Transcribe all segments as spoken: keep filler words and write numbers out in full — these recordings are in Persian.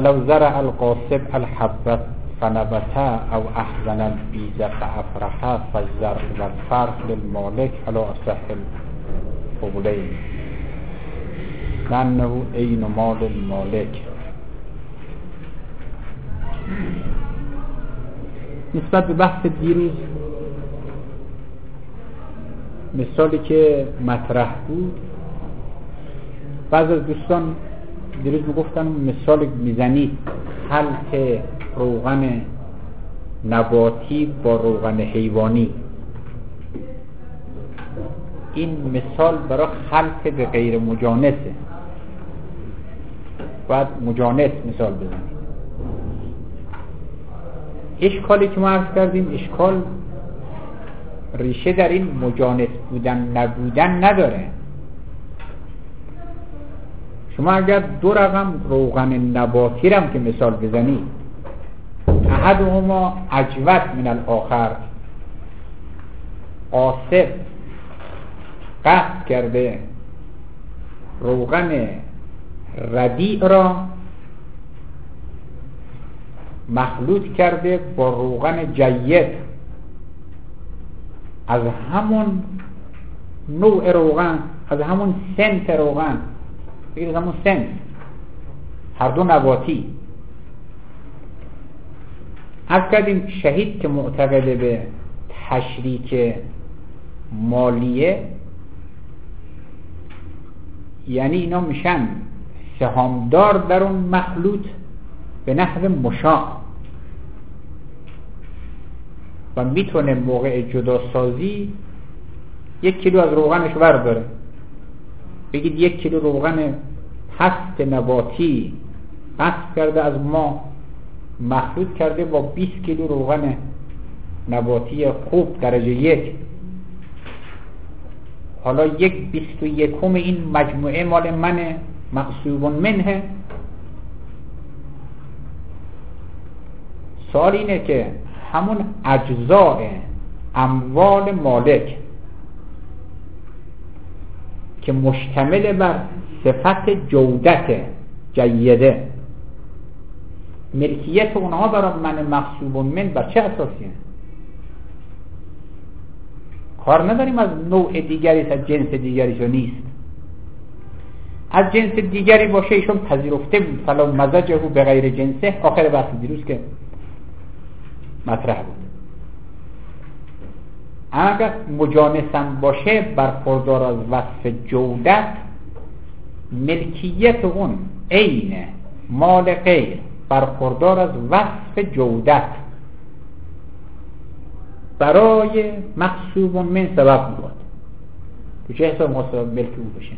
ولو زرع القاصب الحبة فنبتا او احزن البیز فافرحا فالزرع والفرق للمالک على اصح القولین لانه عین مال المالک. نسبت به بحث دیروز مثالی که مطرح بود، بعض از دوستان دیروز میگفتن مثال میزنید خلط روغن نباتی با روغن حیوانی. این مثال برای خلط به غیر مجانسه، باید مجانس مثال بزنید. اشکالی که ما عرض کردیم اشکال ریشه در این مجانس بودن نبودن نداره. شما اگر دو رقم روغن نباتی رم که مثال بزنید، احدهما اجود من الاخر، قاصب قصد کرده روغن ردیع را مخلوط کرده با روغن جید از همون نوع روغن، از همون سنت روغن، بگید از همون سنت، هر دو نباتی. عرض کردیم شهید که معتقد به تشریک مالیه، یعنی اینا میشن سهامدار در اون مخلوط به نحو مشاع و میتونه موقع جداسازی یک کیلو از روغنش برداره. بگید یک کیلو روغن پست نباتی قصد کرده از ما مخلوط کرده با بیست کیلو روغن نباتی خوب درجه یک، حالا یک بیست و یکم این مجموعه مال منه، مقصوب منه. سوال اینه که همون اجزاء اموال مالک که مشتمل بر صفت جودت جیده، ملکیت اونها برای من مقصوب من بر چه اساسیه؟ کار نداریم از نوع دیگری، از جنس دیگری شو نیست. از جنس دیگری باشه ایشون پذیرفته بود، فلا مزجه به غیر جنسه، آخر بحث دیروز که مطرح بود. اگر مجانسم باشه برخوردار از وصف جودت، ملکیت اون عین مال غیر برخوردار از وصف جودت برای مقصوب من سبب بود. تو چه حساب مقصوب ملک او بشه؟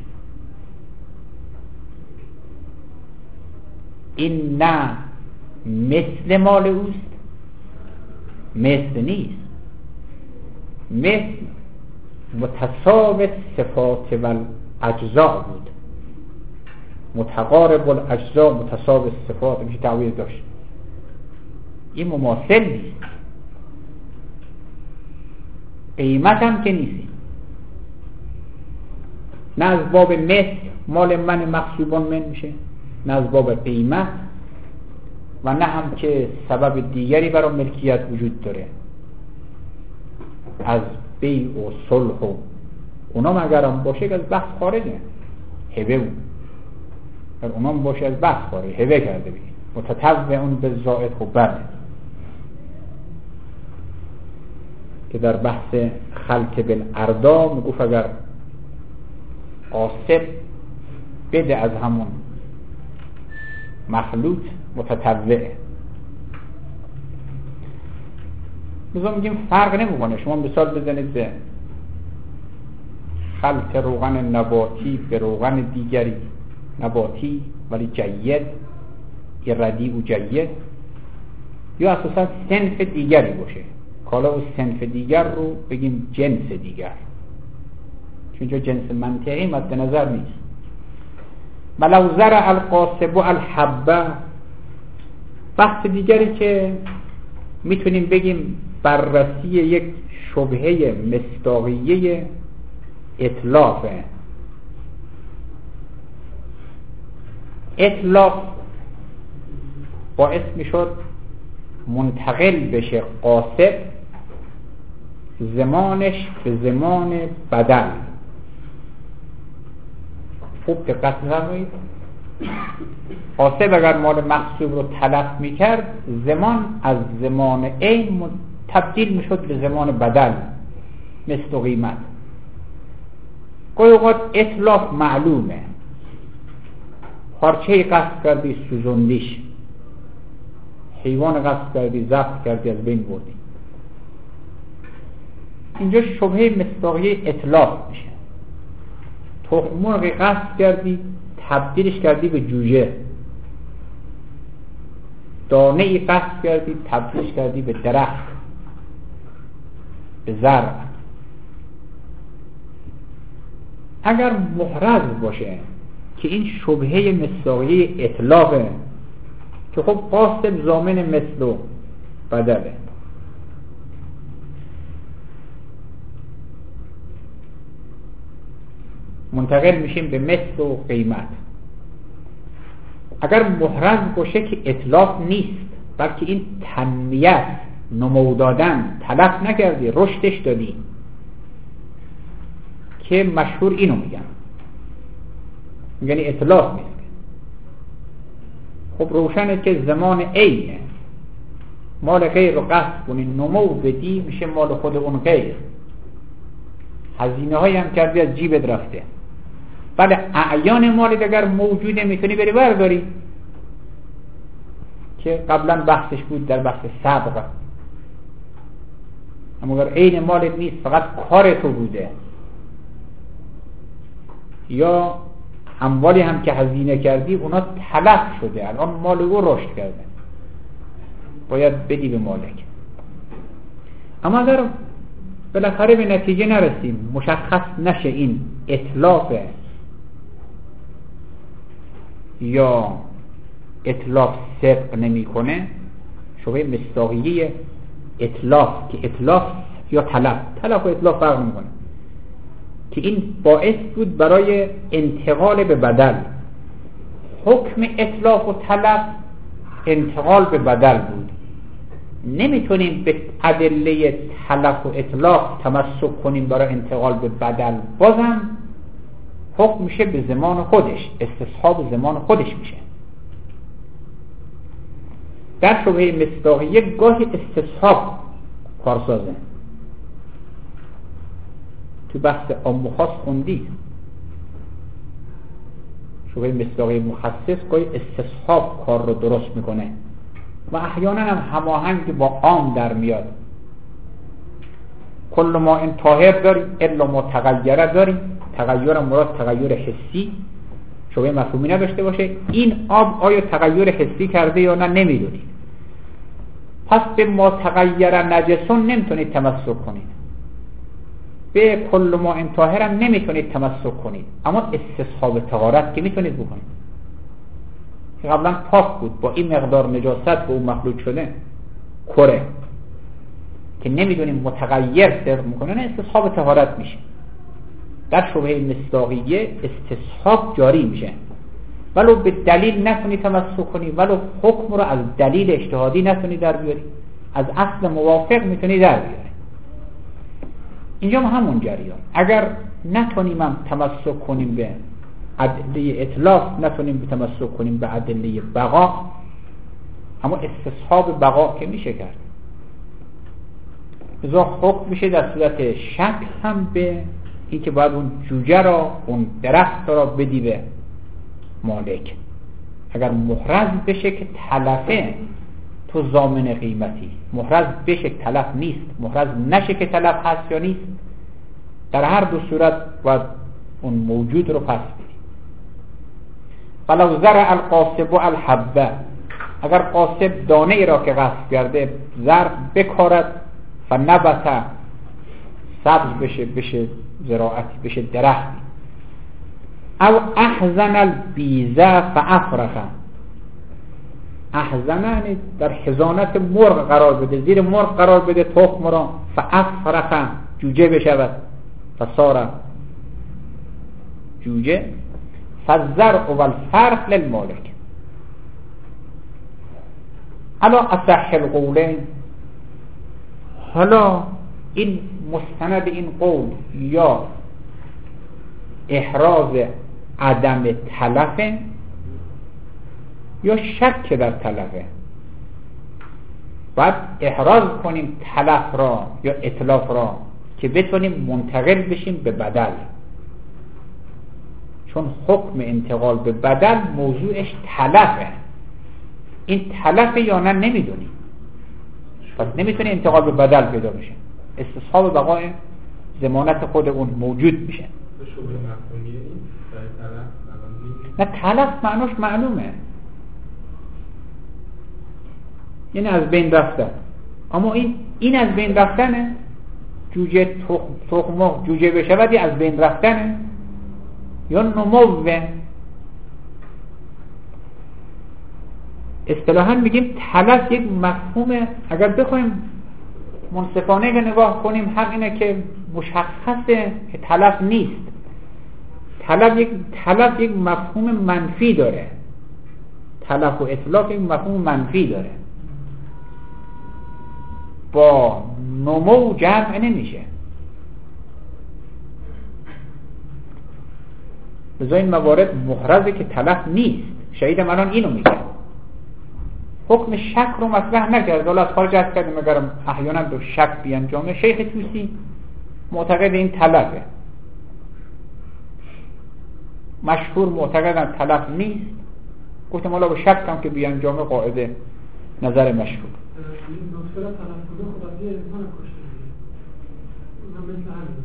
این نه مثل مال اوست، مثل نیست، مثل متساوی صفات و اجزا بود، متقارب الاجزا متساوی صفات میشه تعویض داشت. این مماثل نیست، قیمت هم که نیست. نه از باب مثل مال من مقصوبان من میشه، نه از باب قیمت، و نه هم که سبب دیگری برای ملکیت وجود داره از بیع و صلح و اونا مگر هم باشه که از بحث خارجه، هبه بود اگر اونا باشه از بحث خارجه، هبه کرده بگید متطوع اون به زائد خوب برده که در بحث خلط بالاردا میگفت اگر قاصب بده از همون مخلوط متطوعه. مثلا میگیم فرق نمیکنه، شما مثال بزنید به خلط روغن نباتی به روغن دیگری نباتی ولی جید یا ردیع و جید، یا اساسا صنف دیگری باشه، کالا و صنف دیگر رو بگیم جنس دیگر، چون جا جنس منطقی مد نظر نیست. ولو زرع القاصب الحبه، بحث دیگری که میتونیم بگیم بررسی یک شبهه مصداقیه اطلافه. اطلاف باعث میشد منتقل بشه قاصب زمانش به زمان بدل. خوب دقت فرمایید، قاصب اگر مال مغصوب رو تلف میکرد، زمان از زمان عین تبدیل میشد به زمان بدل مثل و قیمت. گاهی اوقات اتلاف معلومه، پارچه قصد کردی سوزوندیش، حیوان قصد کردی ضبط کردی از بین بردی، اینجا شبهه مصداقیه اتلاف میشه. تخم مرغ قصد کردی تبدیلش کردی به جوجه، دانه ای قصد کردی تبدیلش کردی به درخت، به زرع. اگر محرز باشه که این شبهه مصداقیه اطلاقه که خب قاصب ضامن مثل و بدله، منتقل میشیم به مثل و قیمت. اگر محرز باشه که اطلاق نیست بلکه این تنمیت، نمو دادن، تلف نکردی رشدش دادی، که مشهور اینو میگن، یعنی اطلاق نیست. خب روشنه که زمان عینه، مال غیر رو قصد کنی نمو بدی میشه مال خود اون غیر، هزینه هایی هم کردی از جیبت رفته. بله اعیان مال اگر موجوده میتونی بری برداری، که قبلا بحثش بود در بحث سبق. اما اگر عین مالت نیست فقط کار تو بوده، یا اموالی هم که هزینه کردی اونا تلف شده، الان مال او رشد کرده، باید بدی به مالک. اما اگر بالاخره به نتیجه نرسیم، مشخص نشه این اطلافه یا اطلاف صدق نمی کنه، شبهه مصداقیه اطلاف، که اطلاف یا تلف، تلف و اطلاف فرق نمی کنه، که این باعث بود برای انتقال به بدل. حکم اطلاف و تلف انتقال به بدل بود، نمیتونیم به ادله تلف و اطلاف تمسک کنیم برای انتقال به بدل. بازم حکم میشه به زمان خودش، استصحاب زمان خودش میشه. در شبهه مصداقیه گاهی استصحاب کارسازه، تو بحث عام و خاص خوندی. شبهه مصداقیه مخصص گاهی استصحاب کار رو درست میکنه و احیانا هم هماهنگ با عام در میاد. کل ما این طاهر داری الا ما تغیره داری، تغییر مراد تغییر حسی، شبهه مفهومی نداشته باشه. این آب آیا تغییر حسی کرده یا نه نمیدونید، پس به ما تغییر نجسون نمیتونید تمسک کنید، به کل ما این طاهر هم نمیتونید تمسک کنید. اما استصحاب طهارت که میتونید بکنید، که قبلا پاک بود، با این مقدار نجاست به اون مخلوط شده کره که نمیدونیم متغیر صدق میکنه، نه استصحاب طهارت میشه. در شبهه مصداقیه استصحاب جاری میشه، ولو به دلیل نتونی تمسک کنی، ولو حکم رو از دلیل اجتهادی نتونی در بیاری، از اصل موافق میتونی در بیاری. اینجا هم همون جریان، اگر نتونیم هم تمسک کنیم به ادله اطلاف، نتونیم به تمسک کنیم به ادله بقا، اما استصحاب بقا که میشه کرد. ازا حکم میشه در صورت شک هم به این که باید اون جوجه را، اون درخت را بدی به مالک. اگر محرز بشه که تلفه، تو ضامن قیمتی. محرز بشه که تلف نیست، محرز نشه که تلف هست یا نیست، در هر دو صورت باید اون موجود رو پس بدی. ولو زرع القاصب الحبه، اگر قاصب دانه ای را که قصد کرده زرع بکارد، فنبت سبز بشه، بشه زراعتی، بشه درختی. او احزن البیزه فافرخ، احزنه در حزانت مرغ قرار بده، زیر مرغ قرار بده تخم را، فافرخ جوجه بشود، فصار جوجه. فالزرع والفرخ للمالک، الا اصح القولین، حالا این مستند این قول یا احراز عدم تلفه یا شک در تلفه. باید احراز کنیم تلف را یا اتلاف را که بتونیم منتقل بشیم به بدل، چون حکم انتقال به بدل موضوعش تلفه. این تلفه یا نه نمیدونیم، پس نمیتونه انتقال به بدل پیدا بشه، استصحاب بقای ضمانت خود اون موجود میشه. نه تلف معناش معلومه، یعنی از بین رفتن، اما این این از بین رفتنه، جوجه تخم جوجه بشود از بین رفتنه یا نموه. اصطلاحاً میگیم تلف یک مفهوم، اگر بخوایم منصفانه نگاه کنیم حق اینه که مشخصه که تلف نیست. تلف یک تلف یک مفهوم منفی داره، تلف و اطلاق یک مفهوم منفی داره، با نمو جمع نمیشه. بذار این موارد محرزه که تلف نیست. شهید الان اینو میگه، حکم شک رو مطرح نکرد، حالا از خارج از کردیم اگرم احیانا به شک بیانجامه. شیخ توسی معتقد این تلفه، مشهور معتقدن تلف نیست. گفتم حالا به شک هم که بیانجامه قاعده نظر مشهور. دکتر تلف کنه خدایی انسان کشته میگه، اونم مثل همین.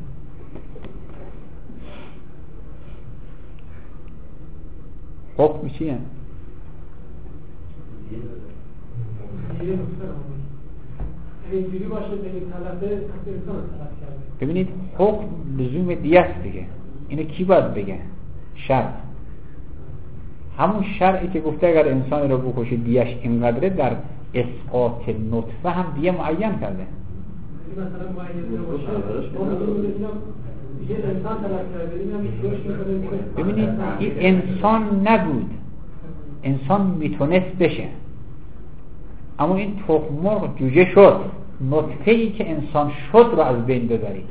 حکم چیه؟ یه دکتر همین اینجوری باشه بگه تلفه انسان تلف کرده. ببینید حکم لزوم دیت دیگه، اینو کی باید بگه؟ شرع. همون شرعی که گفته اگر انسان رو بکشه دیش اینقدره، در اسقاط نطفه هم دیه معین کرده. مثلا معین باشه یه انسان تلف کرده. ببینید این انسان نبود، انسان میتونست بشه، اما این تخم مرغ جوجه شد. نطفه ای که انسان شد رو از بین ببرید.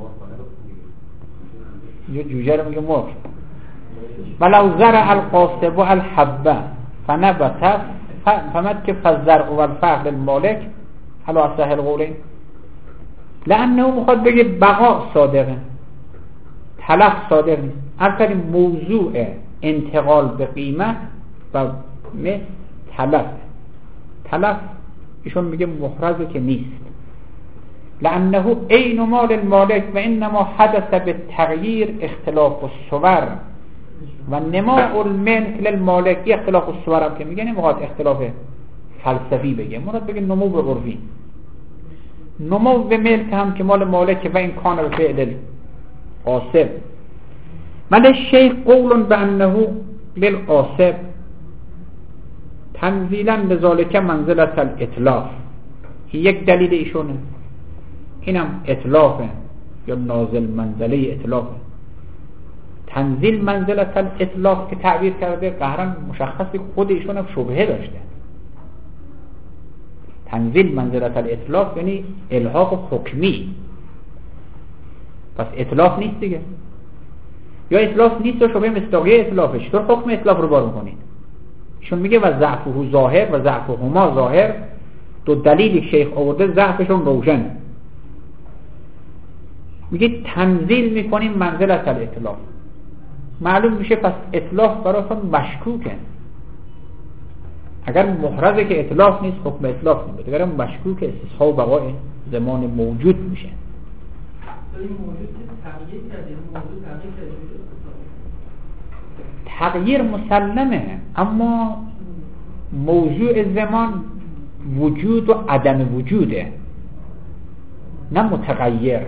اینجا جوجه رو میگه مرغ. ولو زرع القاصب الحبه فنبت فمد که فالزرع والفعل المالک على اصح القولین، لانه میخواد بگه بقا صادقه، تلف صادق نیست. اصلا موضوع انتقال به قیمت و مثل تلف، تلف ایشون میگه محرزه که نیست، لانه عین مال المالک و انما حدث بالتغییر اختلاف الصور و نماء الملك للمالک. اختلاف الصور هم که میگه نمیخواد اختلاف فلسفی بگه، مراد بگه نمو به عرفی. نمو به ملک هم که مال مالک و این کان به فعل قاصب. من الشیخ قول بانه للقاصب تنزیلا لذالک منزلت الاطلاف. یک دلیل ایشونه، اینم اطلافه یا نازل منزله اطلافه. تنزیل منزلت الاطلاف که تعبیر کرده قهرن مشخصی خود ایشون هم شبهه داشته. تنزیل منزلت الاطلاف یعنی الحاق حکمی، پس اطلاف نیست دیگه. یا اطلاف نیست و شبهه مصداقیه اطلافش، تو حکم اطلاف رو بار میکنید. ایشون میگه و ضعفه ظاهر و ضعفهما ظاهر. دو دلیل شیخ آورده، ضعفشون روشن. میگه تنزیل میکنیم منزلت الاطلاف. معلوم میشه پس اطلاف براتون مشکوکه. اگر محرزه که اطلاف نیست حکم اطلاف نمیده، اگر مشکوک استصحاب بقای زمان موجود میشه. این موجود تغییر کرده، موجود تغییر کرده. تغییر مسلمه، اما موضوع زمان وجود و عدم وجوده، نه متغیر.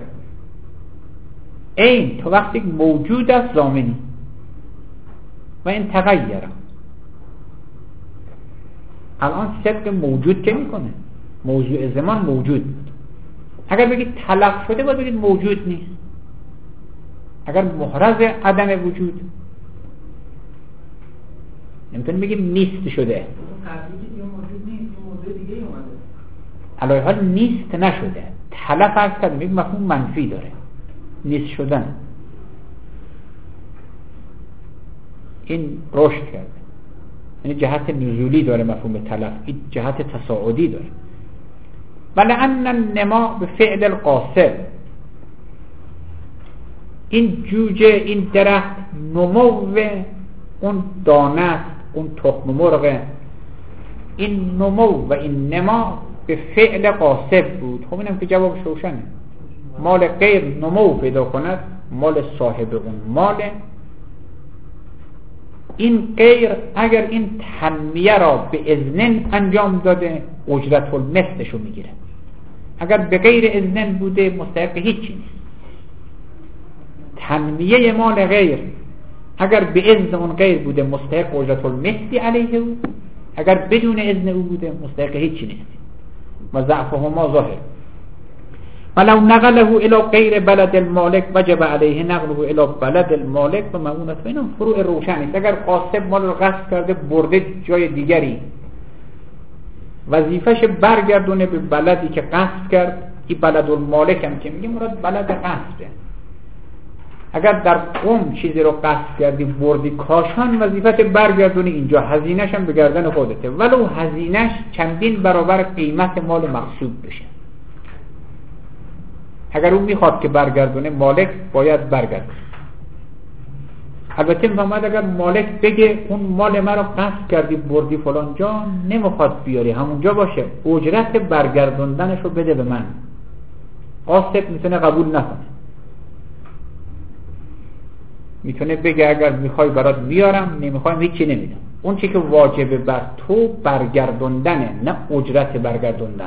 این تو وقتی موجود است زامنی و این تغییر. الان صدق موجود که میکنه، موضوع زمان موجود بود. اگر بگید تلف شده باید بگید موجود نیست. اگر محرز عدم وجود نمیتونیم بگیم نیست شده. قبلی که دیگه موجود نیست، موضوع دیگه علی حال نیست نشده. تلف عرض کردم یک مفهوم منفی داره، نیست شدن. این رشد کرده، یعنی جهت نزولی داره مفهوم تلف، این جهت تصاعدی داره. ولأن النما به فعل القاصد، این جوجه، این درخت نمو اون دانه است، اون تخم مرغ، این نمو و این نما به فعل قاصد بود. خب اینم که جوابش روشنه. مال غیر نمو پیدا کند، مال صاحب اون ماله. این غیر اگر این تنمیه را به اذن انجام داده اجرت المثلشو میگیره. اگر به غیر اذن بوده مستحق هیچی نیست. تنمیه مال غیر اگر به اذن اون غیر بوده مستحق اجرت المثلی علیه او، اگر بدون اذن او بوده مستحق هیچی نیست و ضعفهما ظاهر. ولو نقله الى غیر بلد المالک وجب علیه نقله الى بلد المالک و مؤونت. اینم فروع روشن است. اگر قاصد مال رو غصب کرده برده جای دیگری، وظیفش برگردونه به بلدی که غصب کرد. این بلد المالک هم که میگه مراد بلد غصبه. اگر در قم چیزی رو غصب کردی بردی کاشان، وظیفت برگردونی اینجا، هزینه‌ش هم به گردن خودته، ولو هزینه‌ش چندین برابر قیمت مال مغصوب بشه. اگر اون میخواد که برگردونه، مالک باید برگردونه. البته محمد اگر مالک بگه اون مال مرا غصب کردی بردی فلان جا، نمیخواد بیاری، همونجا باشه، اجرت برگردوندنش رو بده به من. قاصد میتونه قبول نکنه، میتونه بگه اگر میخوای برات میارم، نمیخوایم هیچی نمیدم. اون چی که واجبه بر تو برگردوندنه، نه اجرت برگردوندن.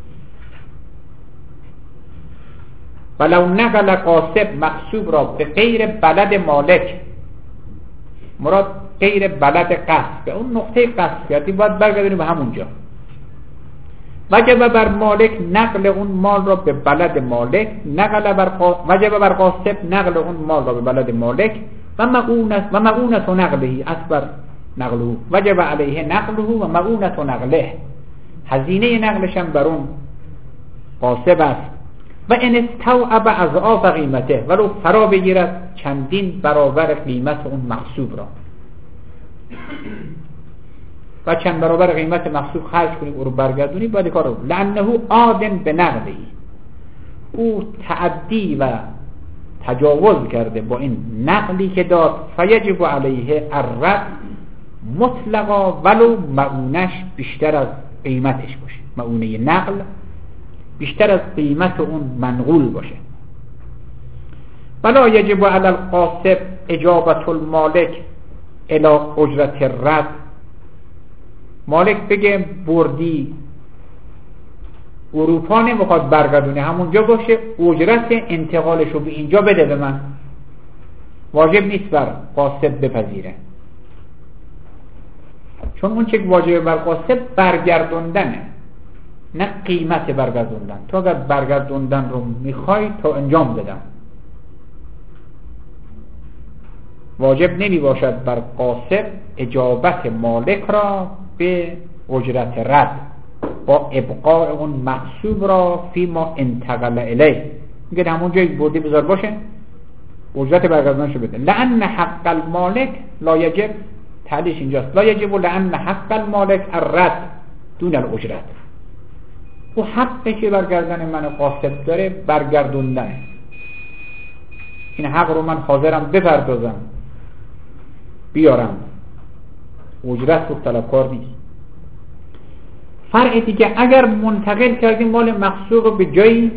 ولو نقل قاصد مغصوب را به غیر بلد مالک، مراد غیر بلد قصد، اون نقطه قصد کردی باید برگردونی به همونجا. وجب بر مالک نقل اون مال را به بلد مالک، نقل بر قاصد، وجب بر قاصد نقل اون مال را به بلد مالک و مؤونت و مؤونت نقله اصبر نقله، وجب علیه نقله و مؤونت نقله، هزینه نقلش هم بر اون قاصد است. و ان استوعب اضعاف قیمته، ولو فرا بگیرد چندین برابر قیمت اون مغصوب را. و چند برابر قیمت مغصوب خرج کنی او رو برگردونی، باید کار رو. لانه عادن به نقلی، او تعدی و تجاوز کرده با این نقلی که داد. فیجب علیه الرد مطلقا ولو مؤونش بیشتر از قیمتش باشه، مؤونه نقل بیشتر از قیمت اون منقول باشه. ولا یجب علی القاصد اجابت المالک الی اجرت الرد، مالک بگه بردی اروپا نمیخواد برگردونه، همونجا باشه، اجرت انتقالش رو به اینجا بده به من. واجب نیست بر قاصد بپذیره، چون اون چه واجب بر قاصد برگردوندنه، نه قیمت برگردوندن. تو اگر برگردوندن رو میخوای تا انجام بدم، واجب نمی باشد بر قاصد اجابت مالک را به اجرت رد با ابقاء اون مغصوب را فی ما انتقل الیه. میگه همون جایی بردی بذار باشه، اجرت برگردونشو بده. لأن حق المالک لا یجب، تعلیش اینجاست، لا یجب لأن حق المالک الرد دون الاجرت. او حقی که برگردن من قاصد داره برگردوندنه. این حق رو من حاضرم بپردازم بیارم، اجرت رو طلبکار نیست. فرق دیگه، اگر منتقل کردیم مال مغصوب رو به جایی،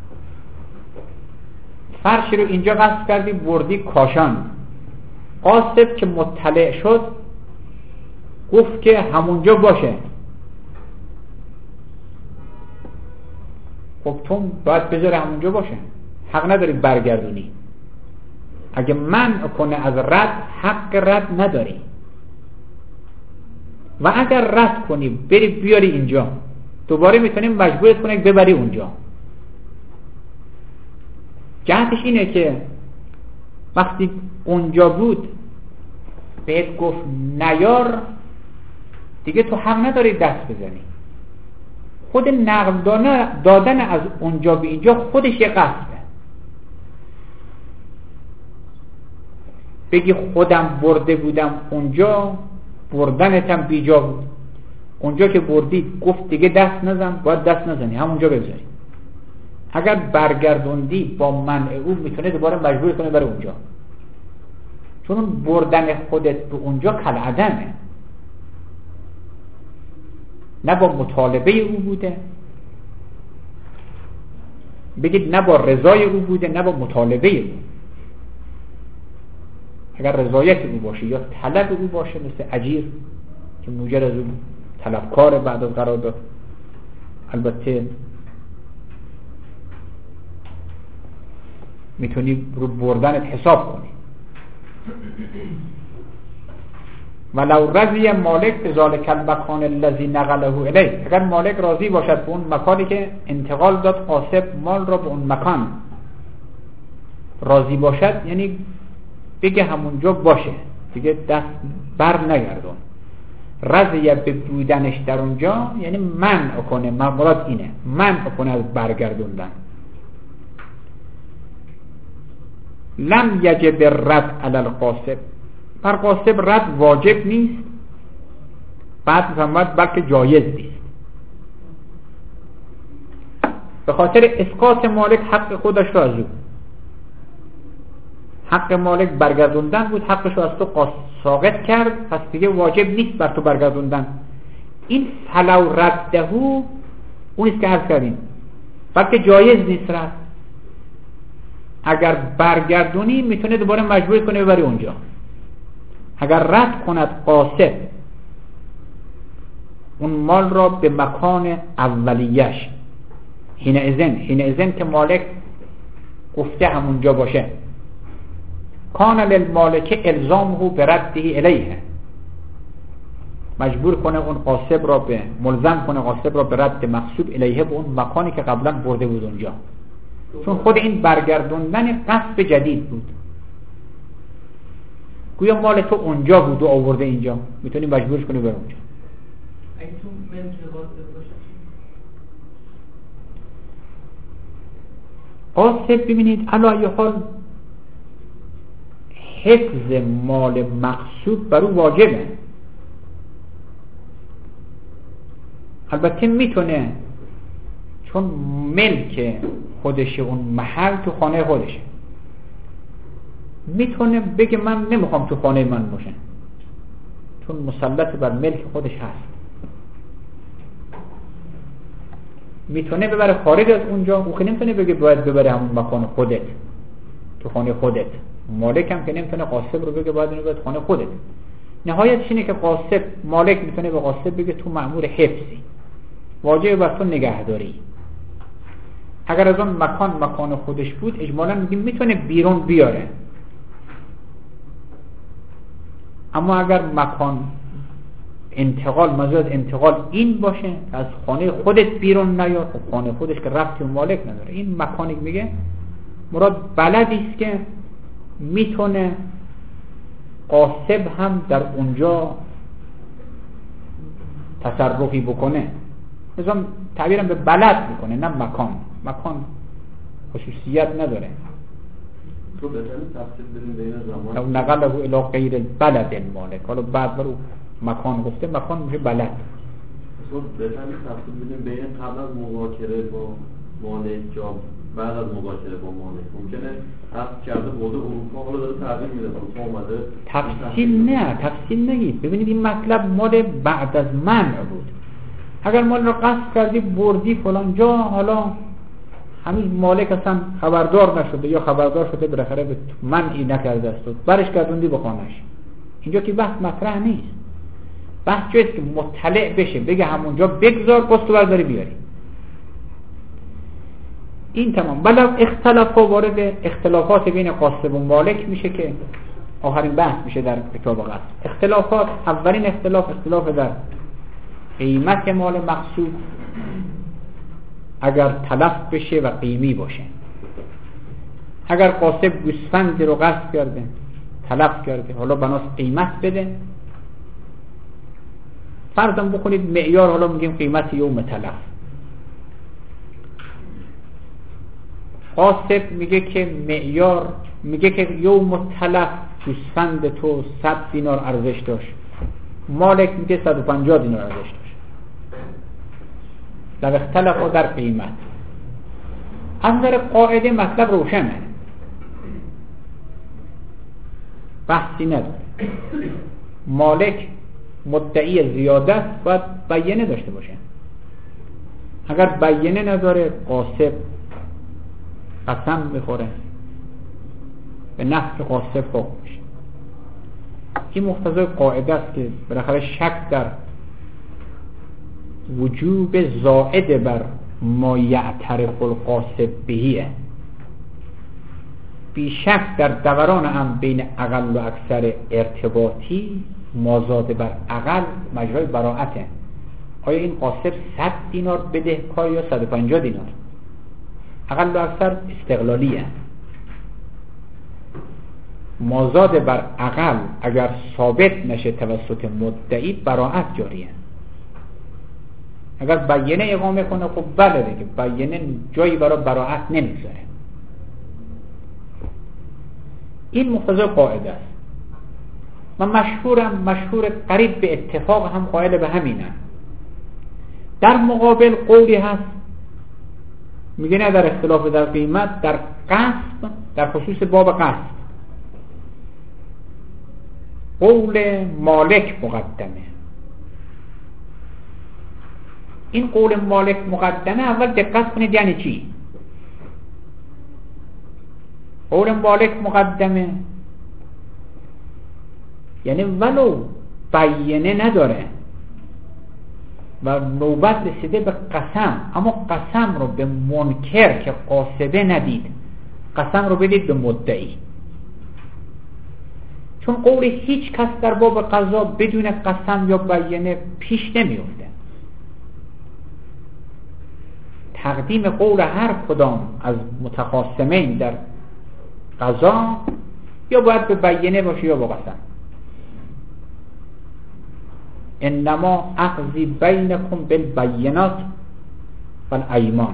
فرش رو اینجا قصد کردی بردی کاشان، قاصد که مطلع شد گفت که همونجا باشه، خب تو باید بذاره همونجا باشه، حق نداری برگردونی. اگه منع کنه از رد، حق رد نداری. و اگر رد کنی بری بیاری اینجا، دوباره میتونیم مجبورت کنه ببری اونجا. جهتش اینه که وقتی اونجا بود بهت گفت نیار، دیگه تو حق نداری دست بزنی. خود نقل دادن از اونجا به اینجا خودش یه قصده. بگی خودم برده بودم اونجا، بردنتم بیجا بود. اونجا که بردی گفت دیگه دست نزن، باید دست نزنی، همونجا بگذاری. اگر برگردوندی با منع او میتونه دوباره مجبور کنه بره اونجا، چون بردن خودت به اونجا کالعدمه، نه با مطالبه او بوده، بگید نه با رضای او بوده نه با مطالبه او. اگر رضایت او باشه یا طلب او باشه، مثل اجیر که موجر از او طلبکار بعد از قرارداد، البته میتونی رو بردنت حساب کنی. ولو رضی مالک بذالک المکان الذی نقله الیه، اگر مالک راضی باشد به اون مکانی که انتقال داد قاسب مال را به اون مکان راضی باشد، یعنی بگه همونجا باشه دیگه دست بر نگردون. رضی به بودنش در اونجا یعنی منع کنه، مراد اینه، منع کنه از برگردوندن. لم یجب رد علی القاسب، بر قاسب رد واجب نیست، بعد فرمود بلکه جایز نیست، به خاطر اسقاط مالک حق خودش را از او. حق مالک برگردوندن بود، حقش رو از تو ساقط کرد، پس دیگه واجب نیست بر تو برگردوندن. این فلو ردهو اونیست که عرض کردیم، بلکه جایز نیست رد. اگر برگردونی میتونه دوباره مجبور کنه ببری اونجا. اگر رد کند قاسب اون مال را به مکان اولیش، حین ازن حین ازن که مالک گفته همونجا باشه، کان للمالک الزامه برده الیه، مجبور کنه اون قاسب را به ملزم کنه قاسب را به رد مقصود الیه، به اون مکانی که قبلا برده بود اونجا، چون خود این برگردوندن قصد جدید بود. گویا مال تو اونجا بود و آورده اینجا، میتونی مجبورش کنی بره اونجا. اگه تو ملک قاسب باشه، قاسب ببینید علی حال حفظ مال مقصود بر او واجبه. البته میتونه، چون ملک خودشه اون محل تو خانه خودشه، میتونه بگه من نمیخوام تو خانه من باشه، چون مسلط بر ملک خودش هست. میتونه ببره خارج از اونجا، او که نمیتونه بگه باید ببره همون مکان خودت، تو خانه خودت. مالک هم که نمیتونه قاسب رو بگه باید اینو ببره خانه خودت. نهایتش اینه که قاسب مالک میتونه به قاسب بگه تو مأمور حفظی، واجب بر تو نگهداری. اگر از اون مکان مکان خودش بود اجمالا میگیم میتونه بیرون بیاره، اما اگر مکان انتقال مجاز انتقال این باشه از خانه خودت بیرون نیار، خب خانه خودش که رفتی و مالک نداره. این مکانی میگه مراد بلدی است که میتونه قاسب هم در اونجا تصرفی بکنه، مثلا تعبیرم به بلد میکنه نه مکان. مکان خصوصیت نداره. تو بهتره تفصیل بدیم بین زمان او نقله الی غیر البلد المالک، حالا بعد برو مکان گفته، مکان میشه بلد. تو بهتره تفصیل بدیم بین قبل از مذاکره با مالک یا بعد از مذاکره با مالک. ممکنه عقد کرده بوده اروپا حالا داره تغییر میده، اروپا اومده تفصیل نه تفصیل نگید. ببینید این مطلب مال بعد از منع بود. اگر مال رو قصد کردی بردی فلان جا، حالا هنوز مالک اصلا خبردار نشده یا خبردار شده بالاخره به منعی نکرده است، برش گردوندی به خانه‌اش، اینجا که بحث مطرح نیست. بحث جاییست که مطلع بشه بگه همونجا بگذار، باز تو برداری بیاری. این تمام. بلا اختلاف وارد اختلافات بین قاسب و مالک میشه که آخرین بحث میشه در کتاب قصد. اختلافات، اولین اختلاف اختلاف در قیمت مال مقصود، اگر تلف بشه و قیمی باشه. اگر قاسب گوسفند رو قصد کرده تلف کرده، حالا بناس قیمت بده، فرضاً بکنید معیار حالا میگیم قیمت یوم تلف، قاسب میگه که معیار، میگه که یوم تلف گوسفند تو صد دینار ارزش داشت، مالک میگه صد و پنجاه دینار ارزش داشت. در اختلاف و در قیمت از نظر قاعده مطلب روشنه، بحثی نداره. مالک مدعی زیادت باید بیانه داشته باشه. اگر بیانه نداره قاسب قسم میخوره، به نفع قاسب حکم میشه. این مقتضای قاعده است که بالاخره شک در وجوب زائد بر ما یعترف القاسب بهیه، بیشک در دوران هم بین اقل و اکثر ارتباطی مازاد بر اقل مجرای براعته. آیا این قاسب صد دینار بدهکار یا صد و پنجاه دینار؟ اقل و اکثر استقلالیه. مازاد بر اقل اگر ثابت نشه توسط مدعی براعت جاریه. اگر بیانه اقامه کنه خب بله دیگه، بیانه جایی برای براعت نمیذاره. این مقتضای قاعده است. من مشهورم، مشهور قریب به اتفاق هم قائل به همینم. در مقابل قولی هست میگه نه در اختلاف در قیمت، در قسم، در خصوص باب قسم قول مالک مقدمه. این قول مالک مقدمه اول دقت کنید یعنی چی؟ قول مالک مقدمه یعنی ولو بیانه نداره و نوبت رسیده به قسم، اما قسم رو به منکر که قاسبه ندید، قسم رو بدید به مدعی. چون قول هیچ کس در باب قضا بدون قسم یا بیانه پیش نمیفته. تقدیم قول هر کدام از متخاصمین در قضا یا باید به بیانه باشه یا با قسم. انما اقضی بینکم بالبینات والایمان.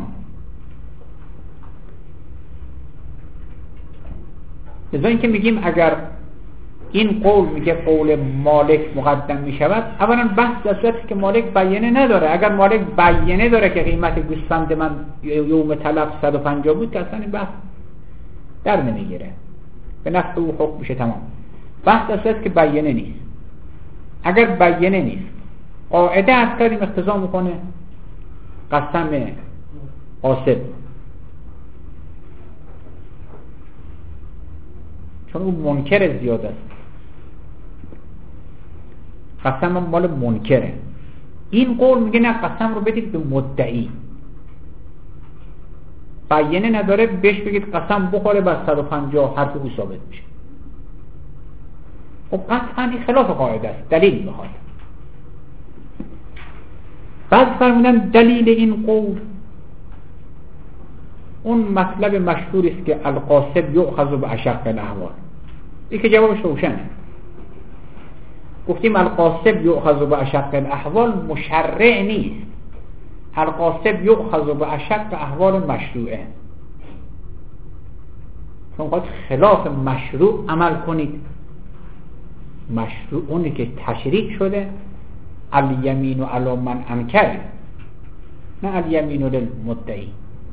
لذا این که میگیم اگر این قول میگه قول مالک مقدم میشود، اولا بحث در صورتی که مالک بیانه نداره. اگر مالک بیانه داره که قیمت گوسفند من یوم تلف صد و پنجاه بود که اصلا این بحث در نمیگیره، به نفع او حکم میشه تمام. بحث در صورتی که بیانه نیست. اگر بیانه نیست قاعده از کردیم اقتضا میکنه قسم قاسب، چون اون منکر زیاده است. قسم مال منکره. این قول میگه نه، قسم رو بدید به مدعی، بیانه نداره بهش بگید قسم بخوره بر صد و پنجاه حرف او ثابت میشه. خب قطعا این خلاف قاعده است، دلیل میخواد. بعد فرمودن دلیل این قول اون مطلب مشهوری است که القاسب یؤخذ باشق الاحوال. این که جوابش روشنه. گفتیم القاسب یؤخذ باشق الاحوال مشرع نیست، القاسب یؤخذ باشق احوال مشروعه. چون خواهد خلاف مشروع عمل کنید، مشروع اونی که تشریع شده الیمین علی من انکر، نه الیمین للمدعی.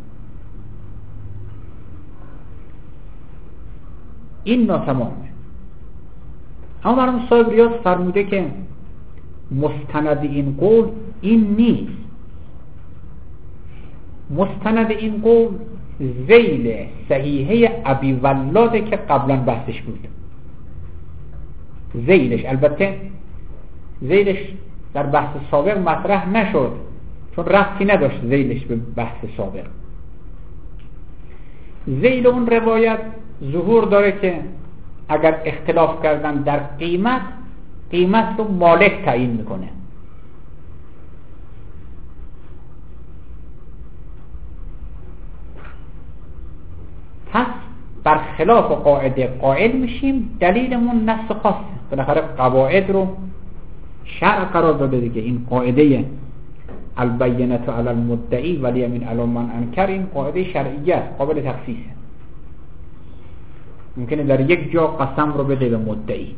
این ناتمامه. اما مرحوم صاحب ریاض فرموده که مستند این قول این نیست. مستند این قول ذیل صحیحه ابی ولاده که قبلا بحثش بود. ذیلش البته ذیلش در بحث سابق مطرح نشد چون ربطی نداشت ذیلش به بحث سابق. ذیل اون روایت ظهور داره که اگر اختلاف کردن در قیمت، قیمت رو مالک تعیین میکنه. پس برخلاف قاعده قائل میشیم، دلیلمون نص خاصه. بالاخره قواعد رو شرع قرار داده دیگه. این قاعده البینة علی المدعی والیمین علی من انکر، این قاعده شرعیه است، قابل تخصیصه. ممکنه در یک جا قسم رو بده به مدعی.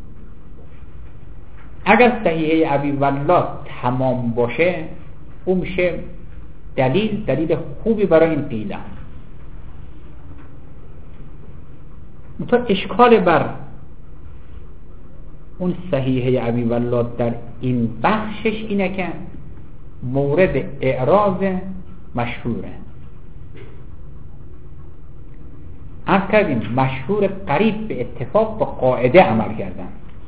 اگر صحیحه ابی ولاد تمام باشه اون میشه دلیل دلیل خوبی برای این قیله. منتها اشکال بر اون صحیحه ابی ولاد در این بخشش اینه که مورد اعراض مشهوره. عرض کردیم مشهور قریب به اتفاق با قاعده عمل کردن.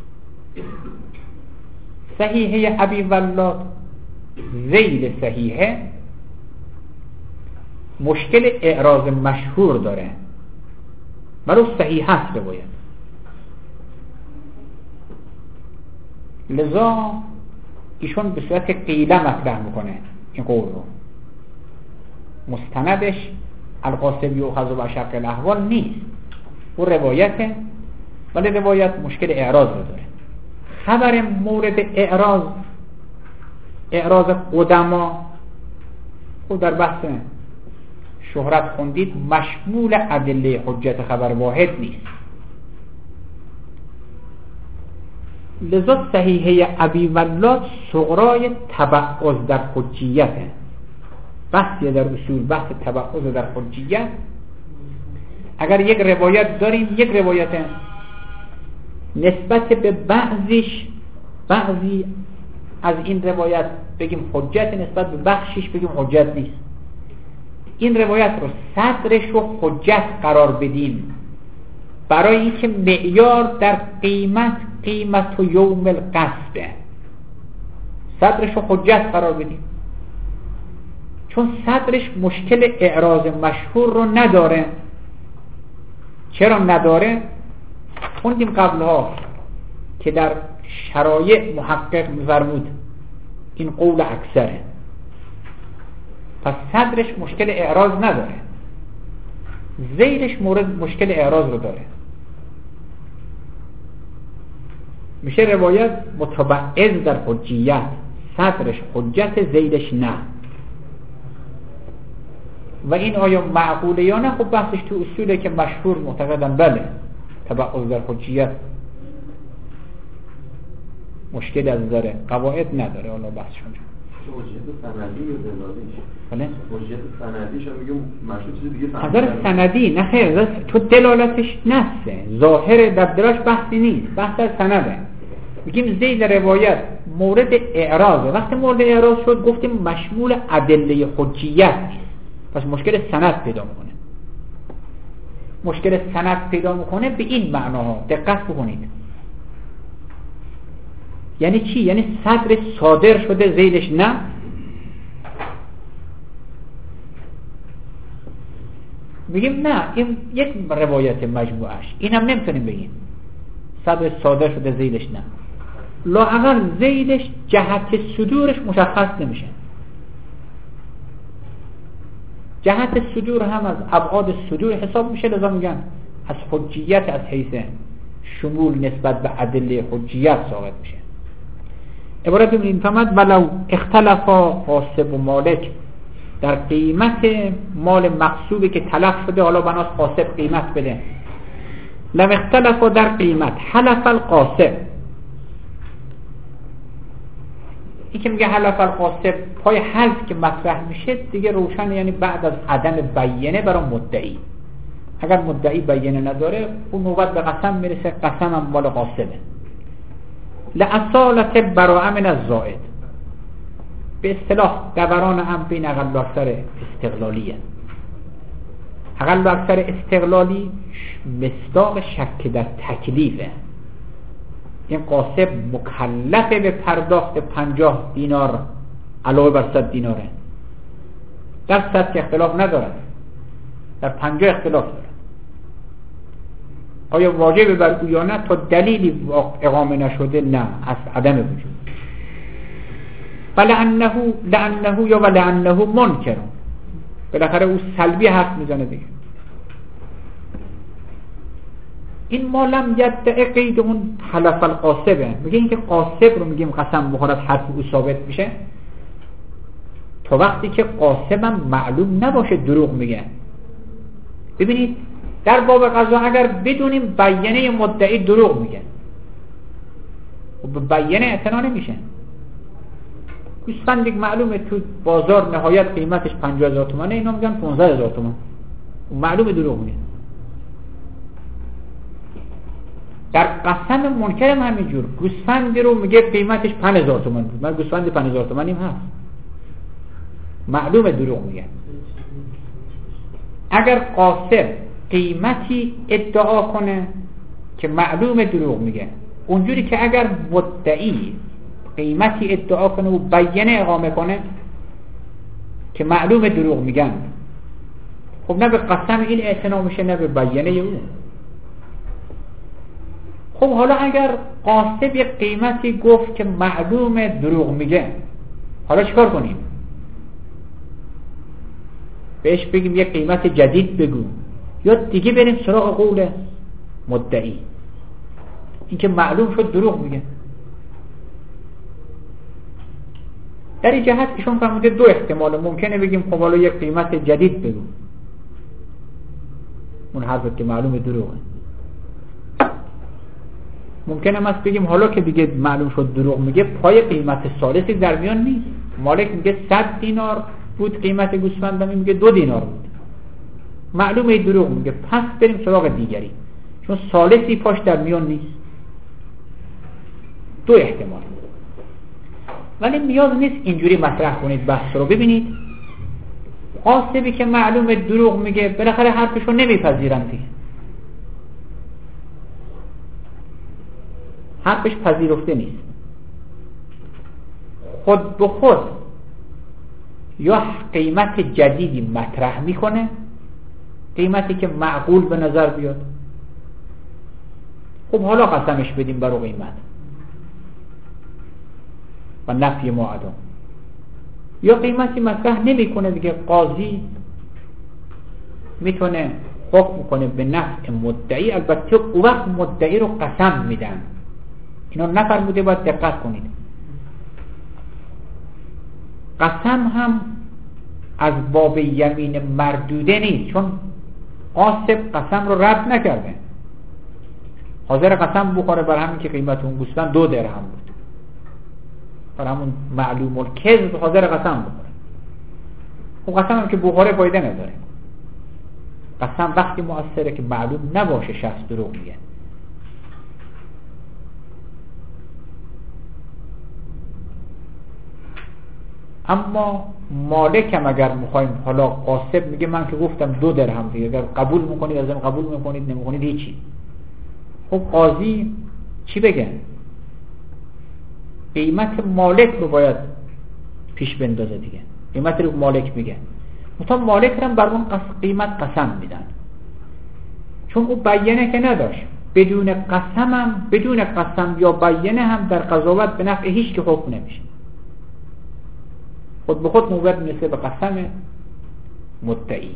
صحیحه ابی ولاد ذیل صحیحه مشکل اعراض مشهور داره، ولی صحیح هست روایت. لذا ایشون به صورت قیله مطرح میکنه این قول رو. مستندش القاسبی و خذ و اشق الاحوال نیست، او روایته، ولی روایت مشکل اعراض رو داره. خبر مورد اعراض اعراض قدما خود در بحث شهرت خوندید مشمول ادله حجت خبر واحد نیست. لذا صحیحه ابی ولاد صغرای تبعض در حجیته. بحثی در اصول بحث تبعض در حجیت. اگر یک روایت داریم، یک روایت نسبت به بعضیش بعضی از این روایت بگیم حجت، نسبت به بخشش بگیم حجت نیست. این روایت رو صدرش رو حجت قرار بدیم برای اینکه معیار در قیمت قیمت و یوم القصبه، صدرش رو حجت قرار بدیم، چون صدرش مشکل اعراض مشهور رو نداره. چرا نداره؟ خوندیم قبلها که در شرایع محقق می‌فرمود این قول اکثره، پس صدرش مشکل اعراض نداره، زیرش مورد مشکل اعراض رو داره. میشه روایت متبعض در حجیت، صدرش حجت زیرش نه. و این آیا معقوله یا نه؟ خب بحثش تو اصوله که مشهور معتقدن بله تبعض در حجیت مشکل از داره، قواعد نداره. حالا بحثشون حجیت سندی یا دلالتیش؟ بله حجیت سندیش هم میگم مشهور چیز دیگه فهمیدن. نظر سندی نه خیر، تو دلالتش نفسه، ظاهر در دلالتش بحثی نیست، بحث در سنده. میگیم زید روایت مورد اعراضه. وقتی مورد اعراض شد گفتیم مشمول ادله حجیت نیست، پس مشکل سند پیدا میکنه. مشکل سند پیدا میکنه به این معناها دقت بکنید. یعنی چی؟ یعنی صدر صادر شده زیدش نه. میگیم نه، این یک روایت مجموعش، این هم نمیتونیم بگیم صدر صادر شده زیدش نه. لااقل زیدش جهت صدورش مشخص نمیشه. جهت صدور هم از ابعاد صدور حساب میشه. لذا میگن از حجیت از حیث شمول نسبت به ادله حجیت ساقط میشه. عبارت ببینید فهمد ولو اختلافا قاسب و مالک در قیمت مال مقصوبی که تلف شده، حالا بناس قاسب قیمت بده. لو اختلافا در قیمت حلف القاسب، این که میگه حلف القاسب پای حلف که مطرح میشه دیگه روشن، یعنی بعد از عدم بیانه برای مدعی. اگر مدعی بیانه نداره اون نوبت به قسم میرسه، قسم هم مال قاسبه. لأصالت براءه من الزائد، به اصطلاح دوران هم بین اقل و اکثر استقلالیه. اقل و اکثر استقلالی مصداق شک در تکلیفه. این قاسب مکلف به پرداخت پنجاه دینار علاوه بر صد دیناره. در صد که اختلاف نداره، در پنجاه اختلاف داره. آیا واجب بر او یا نه؟ تا دلیلی اقامه نشده نه، از عدم وجود. ولعنه لعنه یا ولعنه منکر، بالاخره او سلبی حرف میزنه دیگه. این ما لم یدعی قید اون حلف القاسبه، میگه اینکه قاسب رو میگیم قسم بخورد حرف او ثابت میشه. تا وقتی که قاسمم معلوم نباشه دروغ میگه. ببینید در باب قضا اگر بدونیم بیانه مدعی دروغ میگه و به بیانه اعتنا نمیشه. گوسفند معلومه تو بازار نهایت قیمتش پنجاه هزار تومانه، اینا میگن پانزده هزار تومان، معلومه دروغ میگه. در قسم منکرم همینجور، گوسفندی رو میگه قیمتش پنج هزار تومان بود، من گوسفند پنج هزار تومانیم هست، معلومه دروغ میگه. اگر قاسم قیمتی ادعا کنه که معلومه دروغ میگه، اونجوری که اگر مدعی قیمتی ادعا کنه و بیانه اقامه کنه که معلومه دروغ میگن، خب نه به قسم این اعتنا میشه نه به بیانه اون. خب حالا اگر قاسم یک قیمتی گفت که معلومه دروغ میگه، حالا چیکار کنیم؟ بهش بگیم یک قیمت جدید بگو یا دیگه بریم سراغ قول مدعی این که معلوم شد دروغ میگه؟ در این جهت ایشون فرموده دو احتمال ممکنه بگیم خب حالا یک قیمت جدید بگو، اون حرفت که معلومه دروغه. ممکنه ما بگیم حالا که دیگه معلوم شد دروغ میگه، پای قیمت ثالثی در میان نیست، مالک میگه صد دینار بود قیمت گوسفندم، میگه دو دینار بود، معلومه دروغ میگه، پس بریم سراغ دیگری چون ثالثی پاش در میان نیست. دو احتمال، ولی نیاز نیست اینجوری مطرح کنید بحث رو. ببینید قاسمی که معلومه دروغ میگه بالاخره حرفشو نمیپذیرن دیگه، حرفش پذیرفته نیست، خود به خود یا قیمت جدیدی مطرح میکنه، قیمتی که معقول به نظر بیاد، خب حالا قسمش بدیم برو قیمت و نفی معادم، یا قیمتی مطرح نمیکنه دیگه، قاضی میتونه حکم کنه به نفع مدعی، البته او وقت مدعی رو قسم میدن، اینا نفرموده، باید دقت کنید. قسم هم از باب یمین مردوده نیست، چون قاسم قسم رو رد نکرده، حاضر قسم بخوره بر همین که قیمت اون گوسفند دو درهم بود، بر همون معلوم الکذب حاضر قسم بخوره. خب قسم هم که بخوره فایده نداره، قسم وقتی مؤثره که معلوم نباشه شخص دروغ میگه. اما مالکم اگر میخوایم، حالا قاسم میگه من که گفتم دو درهم دیگه، اگر قبول میکنید ازم قبول میکنید، نمیکنید هیچی. خب قاضی چی بگه؟ قیمت مالک رو باید پیش بندازه دیگه، قیمت رو مالک میگه، مثلا مالک رو بر اون قیمت قسم میدن، چون او بیانه که نداشت. بدون قسم هم، بدون قسم یا بیانه هم در قضاوت به نفع هیچ که حکم نمیشه، خود به خود موجب میشه به قسم مدعی.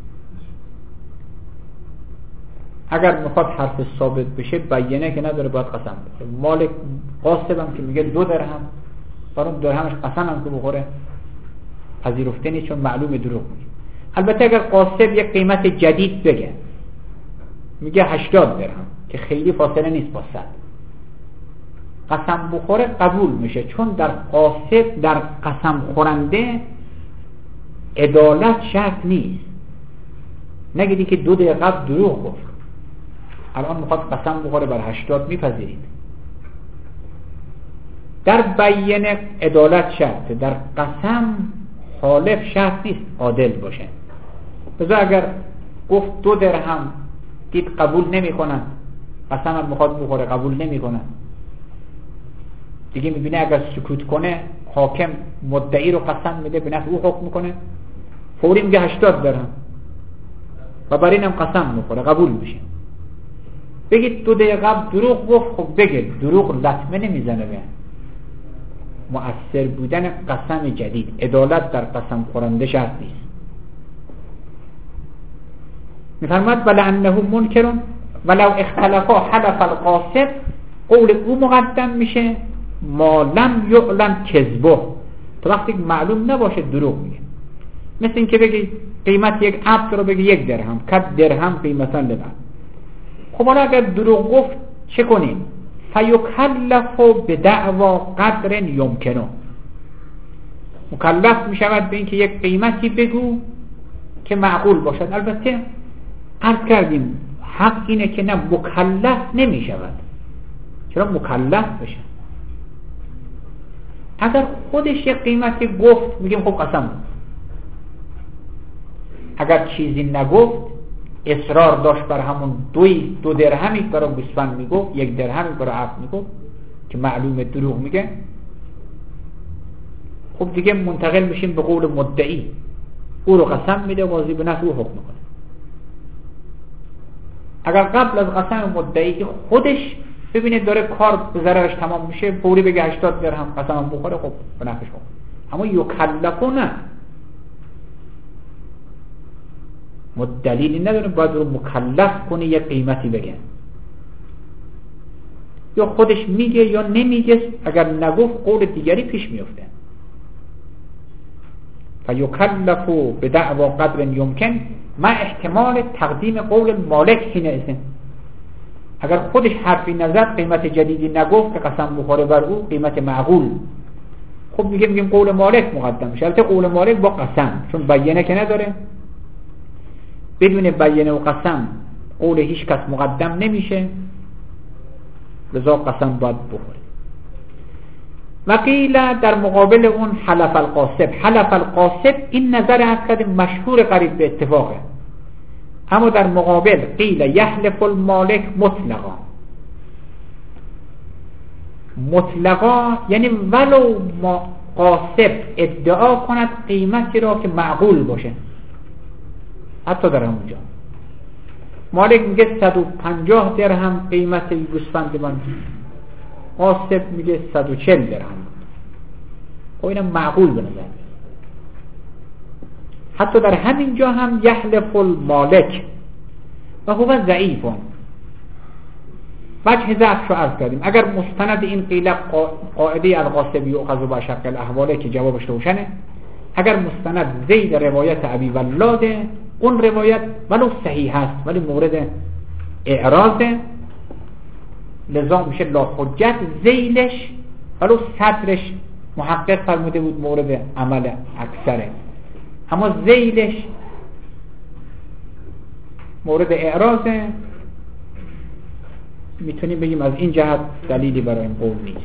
اگر میخواد حرف ثابت بشه بیانه که نداره باید قسم بخوره. مالک قاسم هم که میگه دو درهم، برای درهمش قسم هم که بخوره پذیرفته نیست، چون معلومه دروغ میگه. البته اگر قاسم یک قیمت جدید بگه، میگه هشتاد درهم که خیلی فاصله نیست با صد، قسم بخوره قبول میشه، چون در قاسم، در قسم خورنده عدالت شرط نیست. نگیدی که دو دقیقه قبل دروغ گفت، الان میخواد قسم بخوره بر هشتاد، میپذیرید. در بیان عدالت شرط، در قسم حالف شرط نیست عادل باشه. بذار اگر گفت دو درهم دید قبول نمی کنن، قسم هم میخواد بخوره قبول نمی کنن دیگه، میبینه اگر سکوت کنه حاکم مدعی رو قسم میده به نفع او حکم میکنه، فوری میگه هشتاد درهم و برای اینم قسم میخوره قبول میشه. بگید دو دقیقه قبل دروغ گفت، خب بگید دروغ لطمه نمیزنه به مؤثر بودن قسم جدید. عدالت در قسم خورنده شرط نیست. میفرماد ولعنه منکر ولو اختلفا حلف القاسم، قول او مقدم میشه ما لم یعلم کذبه، تا وقتی معلوم نباشه دروغ میگه. مثل این که بگی قیمت یک عبد رو بگی یک درهم، کد درهم قیمتا لبن. خب حالا اگر دروغ گفت چه کنیم؟ فیکلف بدعوا قدر یمکنه، مکلف می شود به اینکه یک قیمتی بگو که معقول باشد. البته عرض کردیم حق اینه که نه مکلف نمی شود. چرا مکلف بشه؟ اگر خودش یک قیمتی گفت میگیم خب قسم. اگر چیزی نگفت اصرار داشت بر همون دوی دو درهمی برای گوسفند میگفت، یک درهمی برای عبد میگفت که معلومه دروغ میگه، خب دیگه منتقل میشیم به قول مدعی، او رو قسم میده واضی به نفع او حکم میکنه. اگر قبل از قسم مدعی خودش ببینه داره کار به ضررش تمام میشه فوری بگه هشتاد درهم قسم بخوره، خب به نفعش حکم. اما یکلفو نه، دلیلی نداره باید رو مکلف کنه یه قیمتی بگه. یا خودش میگه یا نمیگه، اگر نگفت قول دیگری پیش میفته. فیکلفو بدعوا قدر یمکن مع احتمال تقدیم قول مالک حینئذ. اگر خودش حرفی نزد قیمت جدیدی نگفت که قسم بخوره بر او قیمت معقول، خب میگه میگیم قول مالک مقدم میشه. البته قول مالک با قسم، چون بیانه که نداره، بدون بیانه و قسم قول هیچ کس مقدم نمیشه، لذا قسم باید بخوره. و قیل در مقابل اون حلف القاسب. حلف القاسب این نظر اصلا مشهور قریب به اتفاقه، اما در مقابل قیل یحلف المالک مطلقا. مطلقا یعنی ولو قاسب ادعا کند قیمتی را که معقول باشه، حتی در همونجا مالک میگه صد و پنجاه درهم قیمت گوسفند من، قاسب میگه صد و چهل درهم، خب اینم معقول به نظر میاد. حتی در همینجا هم یحلف المالک و هو ضعیف. وجه ضعف رو عرض کردیم. اگر مستند این قیل قاعده القاسبی و خذو با شق الاحواله که جوابش روشنه، اگر مستند زید روایت ابی ولاده، اون روایت ولو صحیح هست ولی مورد اعراضه، لذا میشه لا حجت. زیلش ولو صدرش محقق فرموده بود مورد عمل اکثره، اما زیلش مورد اعراضه. میتونیم بگیم از این جهت دلیلی برای این قول نیست.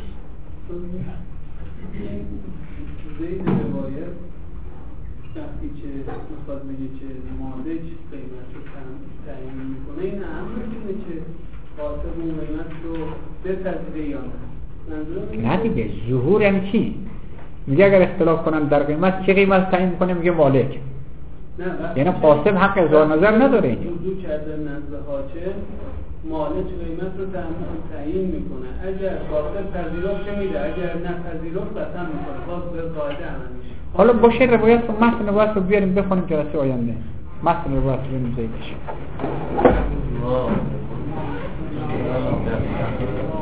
زید روایت وقتی که مصاد میگه که مالک قیمت رو تعیین میکنه، این هم میتونه که قاسب اون قیمت رو بپذیره یا نه؟ نه دیگه، ظهور هم چی؟ میگه اگر اختلاف کنن در قیمت، چه قیمت تعیین میکنه؟ میگه مالک. یعنی قاسب حق اظهار نظر نداره. اینجا وضو کرده نزد حاکم، مالک قیمت رو تعیین میکنه. اگر قاسب پذیرفت میده، اگر نپذیرفت قسم میکنه، باز به قاعده عمل میشه. حالا باشه روایت رو متن روایت رو بیاریم بخونیم جلسه آینده. متن روایت رو بنویسیدش.